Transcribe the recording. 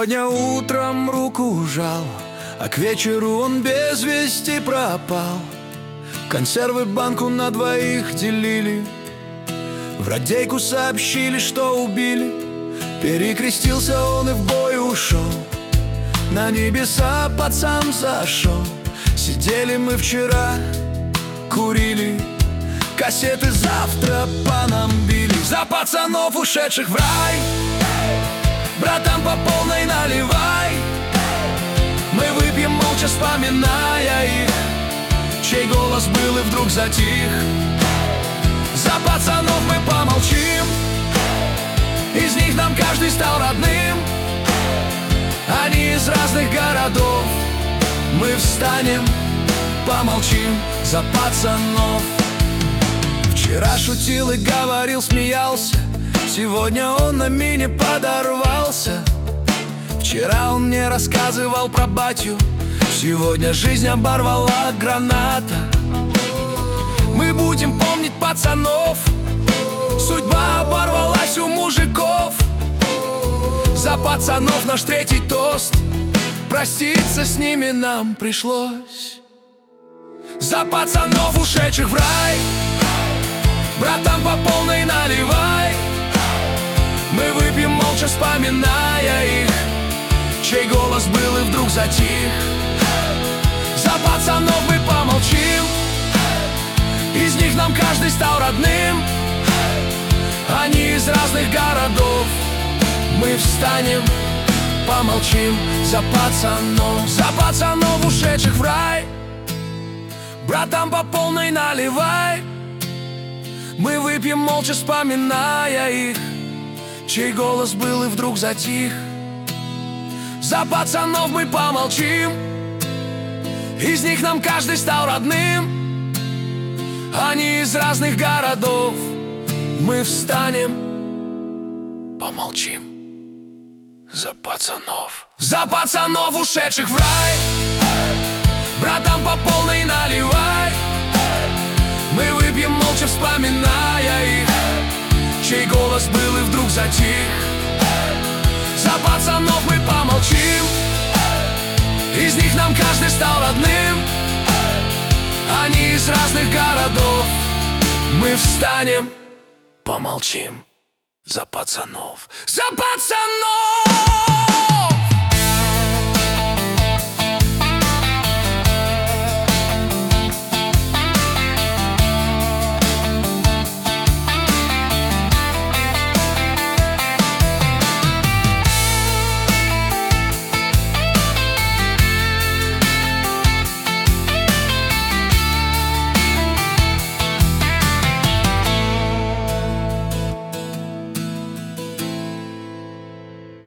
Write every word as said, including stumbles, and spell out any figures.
Сегодня утром руку жал, а к вечеру он без вести пропал. Консервы банку на двоих делили, в радейку сообщили, что убили. Перекрестился он и в бой ушел, на небеса пацан зашел. Сидели мы вчера, курили, кассеты завтра по нам били. За пацанов, ушедших в рай, братан, по полной наливай. Мы выпьем молча, вспоминая их, чей голос был и вдруг затих. За пацанов мы помолчим, из них нам каждый стал родным. Они из разных городов, мы встанем, помолчим за пацанов. Вчера шутил и говорил, смеялся, сегодня он на мине подорвался. Вчера он мне рассказывал про батю, сегодня жизнь оборвала граната. Мы будем помнить пацанов, судьба оборвалась у мужиков. За пацанов наш третий тост, проститься с ними нам пришлось. За пацанов, ушедших в рай, братан, по полной наливай. Мы выпьем молча, вспоминая их, чей голос был и вдруг затих. За пацанов мы помолчим, из них нам каждый стал родным. Они из разных городов, мы встанем, помолчим за пацанов. За пацанов, ушедших в рай, братан, по полной наливай. Мы выпьем молча, вспоминая их, чей голос был и вдруг затих. За пацанов мы помолчим, из них нам каждый стал родным. Они из разных городов, мы встанем, помолчим за пацанов. За пацанов, ушедших в рай, братан, по полной наливай. Мы выпьем молча, вспоминая их, чей голос был и вдруг затих. За пацанов мы помолчим, из них нам каждый стал родным. Они из разных городов, мы встанем, помолчим за пацанов. За пацанов!